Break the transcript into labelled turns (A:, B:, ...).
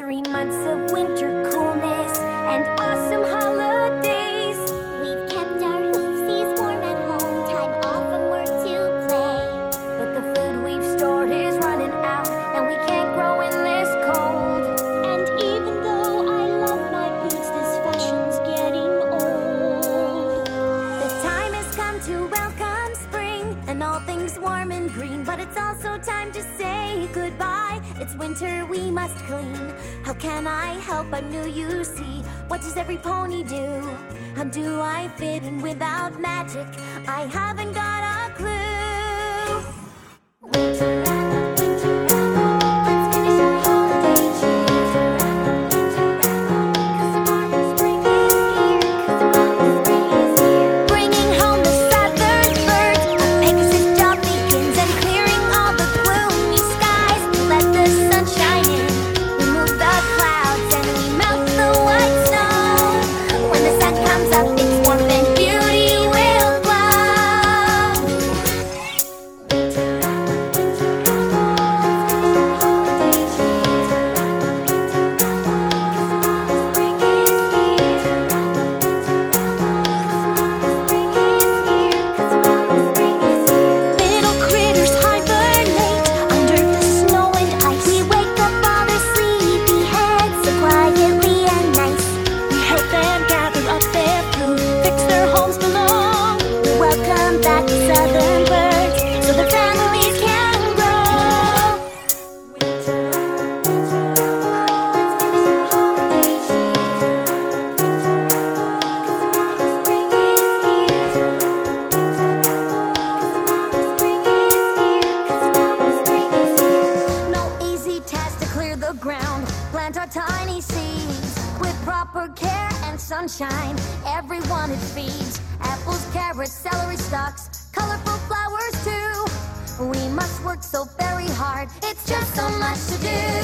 A: 3 months of winter coolness and awesome holidays.
B: We've kept our hoofsies warm at home, time off from work to play.
A: But the food we've stored is running out, and we can't grow in this cold.
B: And even though I love my boots, this fashion's getting old.
A: The time has come to welcome spring and all things warm and green, but it's also time to say goodbye. It's winter, we must clean. How can I help? I'm new, you see. What does every pony do? How do I fit in without magic? I haven't got a clue. Winter Anna, let's finish our holiday cheer. Winter Anna, 'cause tomorrow spring is here. 'Cause tomorrow spring is here. Bringing home the feathered birds, Pegasus job begins, and clearing all the gloomy skies. Let the sun shine in, remove the clouds, and we melt the white snow. When the sun comes up, it's warmth and beauty will glow. Winter Anna, let's finish our holiday cheer. Winter Anna, 'cause tomorrow spring is here. Little critters hibernate under the snow and ice. We wake up all their sleepy heads so quietly and nice. We help them gather up their food, fix their homes below. We welcome back southern birds so their families can grow. Winter Anna, let's finish our holiday cheer. Winter Anna, 'cause tomorrow spring is here. No easy task to clear the ground. Plant our tiny seeds with proper care and sunshine. Everyone it feeds. Apples, carrots, celery stalks, colorful flowers too. We must work so very hard. It's just so much to do.